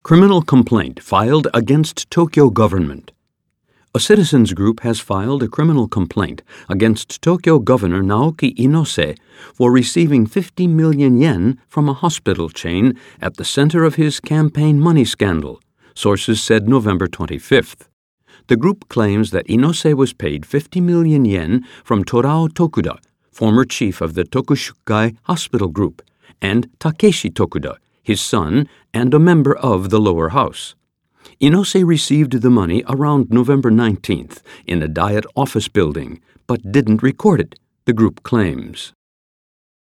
Criminal complaint filed against Tokyo government. A citizens group has filed a criminal complaint against Tokyo Governor Naoki Inose for receiving 50 million yen from a hospital chain at the center of his campaign money scandal, sources said November 25th. The group claims that Inose was paid 50 million yen from Torao Tokuda, former chief of the Tokushukai Hospital Group, and Takeshi Tokuda, his son, and a member of the lower house. Inose received the money around November 19th in a Diet office building, but didn't record it, the group claims.